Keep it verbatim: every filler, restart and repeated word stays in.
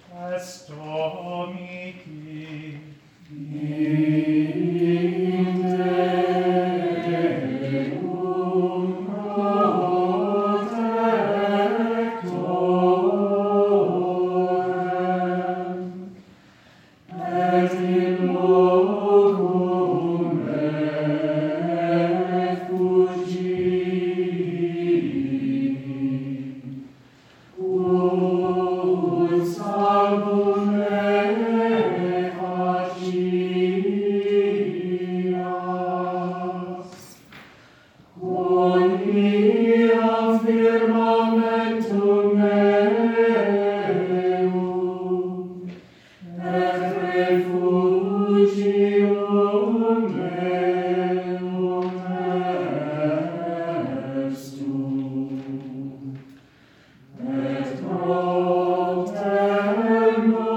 Est Domici. In Deum protectorem, et in locum refugii, ut salvum me facias, quonia firmamentum meum, et refugium meum estum, et propter